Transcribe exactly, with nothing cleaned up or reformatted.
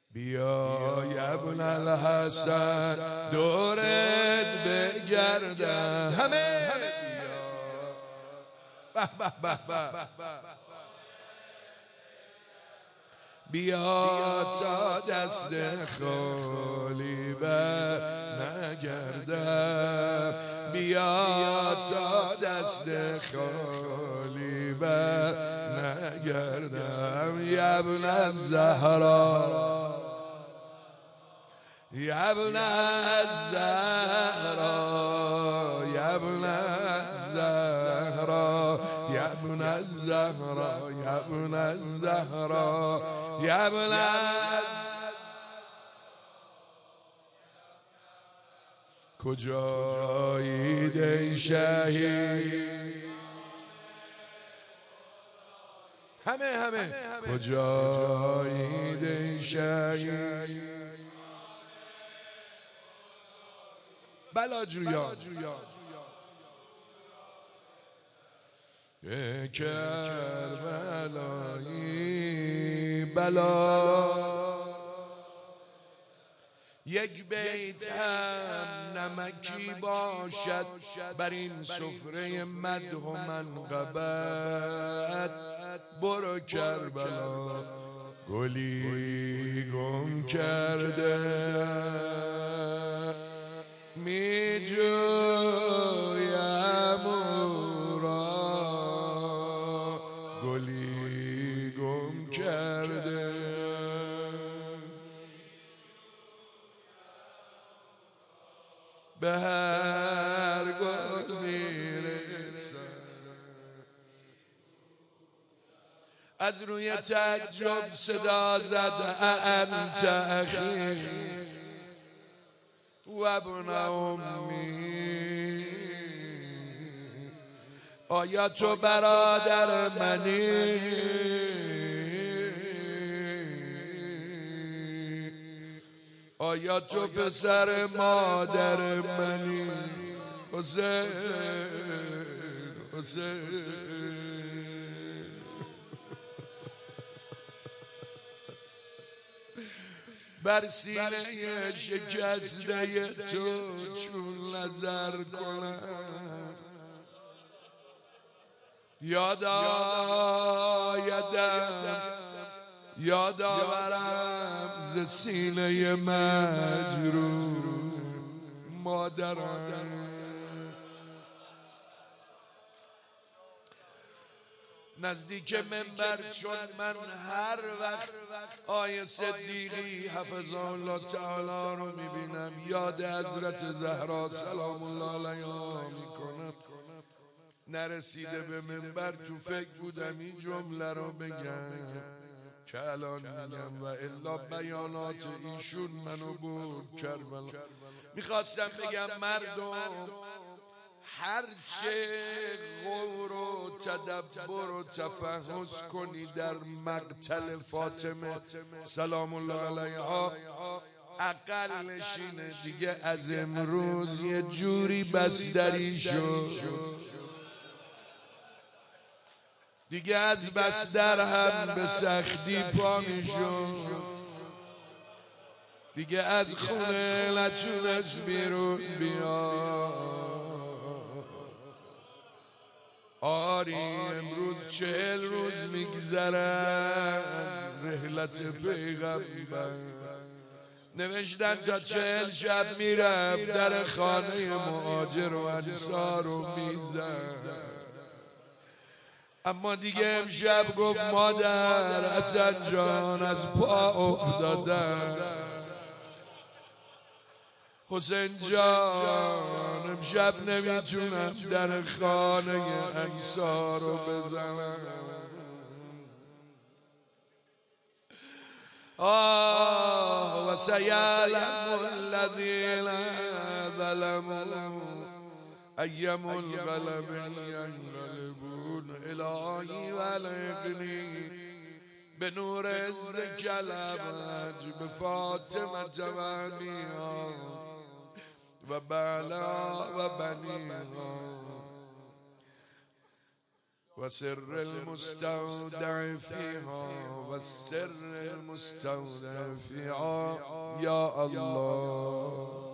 بیا ابن الحسن دورت بگردم همه بیا به به به بیا تا دست خالی بر نگردم بیا تا دست خالی بر نگردم یا ابن الزهرا یا ابن الزهرا یا ابن الزهرا یا ابن الزهرا یا ابن الزهرا یا ابن کجایید ای شهید همه همه کجایید ای شهید بلاجویان کربلایی بلا یک بیت هم نمکی باشد بر این سفره مدح و منقبت برو کربلا گلی گم کرده می جویم او را گلی گم کرده به هر گل میرسد از روی تعجب صدا زد انت اخی و ابن امی آیا تو برادر منی آیا تو پسر مادر منی حسین حسین بر سینه شکسته تو چون نظر کنم یاد آیدم یاد آورم ز سینه مجروح مادرم نزدیک منبر چون من هر وقت آیه صدیقی حفظه الله تعالی رو میبینم یاد حضرت زهرا سلام الله علیها میکنم نرسیده به منبر تو فکر بودم این جمله رو بگم که الان میگم و الا بیانات ایشون منو بود کربلا میخواستم بگم مردم هرچه غور و تدبر و تفحص کنی در مقتل فاطمه سلام الله علیها اقلش اینه دیگه از امروز یه جوری بستری شد دیگه از بستر هم به سختی پا میشد دیگه از خونه نتونست بیرون بیاد آری امروز چهل روز میگذره از رحلت پیغمبر نوشتن تا چهل شب میرفت در خانه مهاجر و انصار و میزد اما دیگه امشب گفت مادر حسن جان از پا افتادم حسین جان امشب نمیتونم در خانه انصار رو بزنم آه و سیعلم الذین ظلموا ایم الغلب ینقلبون الهی ولقنی به نور عز کلمت به فاطمه جوانیها و بالا و بنیها وسر المستودع فيها والسر المستودع فيها يا الله